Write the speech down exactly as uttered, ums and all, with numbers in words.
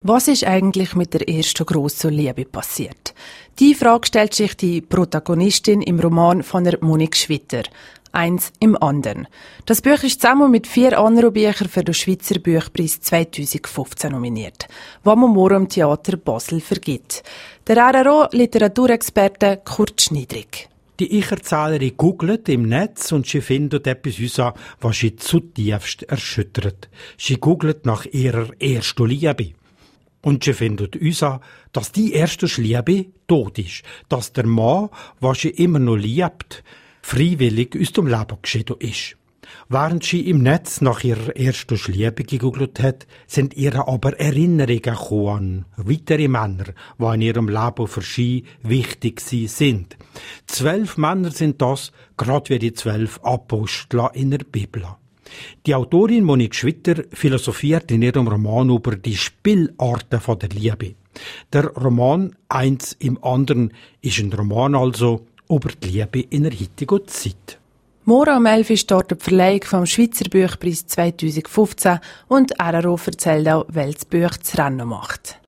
Was ist eigentlich mit der ersten grossen Liebe passiert? Die Frage stellt sich die Protagonistin im Roman von der Monique Schwitter. Eins im anderen. Das Buch ist zusammen mit vier anderen Büchern für den Schweizer Buchpreis zweitausendfünfzehn nominiert, was man morgen im Theater Basel vergibt. Der R R O-Literaturexperte Kurt Schniedrig. Die Ich-Erzählerin googelt im Netz und sie findet etwas heraus, was sie zutiefst erschüttert. Sie googelt nach ihrer ersten Liebe. Und sie findet heraus, dass die erste Liebe tot ist, dass der Mann, was sie immer noch liebt, freiwillig aus dem Leben geschieden ist. Während sie im Netz nach ihrer ersten Liebe gegoogelt hat, sind ihr aber Erinnerungen gekommen an weitere Männer, die in ihrem Leben für sie wichtig sind. Zwölf Männer sind das, gerade wie die zwölf Apostel in der Bibel. Die Autorin Monique Schwitter philosophiert in ihrem Roman über die Spielarten der Liebe. Der Roman «Eins im anderen» ist ein Roman also über die Liebe in der heutigen Zeit. Morgen am elf ist dort die Verleihung vom Schweizer Buchpreis zweitausendfünfzehn und R R O erzählt auch, welches Buch das Rennen macht.